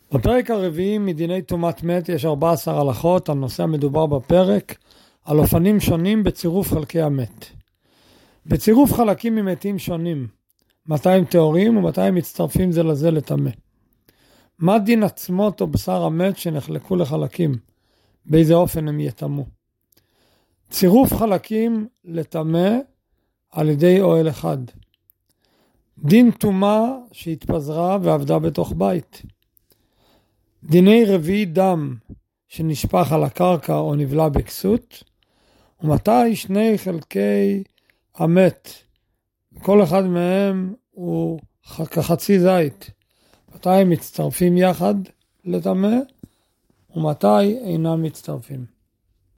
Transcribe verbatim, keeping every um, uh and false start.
בפרק הרביעי מדיני טומאת מת יש ארבע עשרה הלכות. הנושא המדובר בפרק על אופנים שונים בצירוף חלקי המת. בצירוף חלקים ממתים שונים, מתי הם טהורים ומתי הם מצטרפים זה לזה לטמא. מה דין עצמות או בשר המת שנחלקו לחלקים? באיזה אופן הם יטמאו? צירוף חלקים לטמא על ידי אוהל אחד. דין טומאה שהתפזרה ועבדה בתוך בית. דיני רביעי דם שנשפך על הקרקע או נבלע בכסות. ומתי שני חלקי המת, כל אחד מהם הוא כחצי זית, מתי הם מצטרפים יחד לטמא ומתי אינם מצטרפים.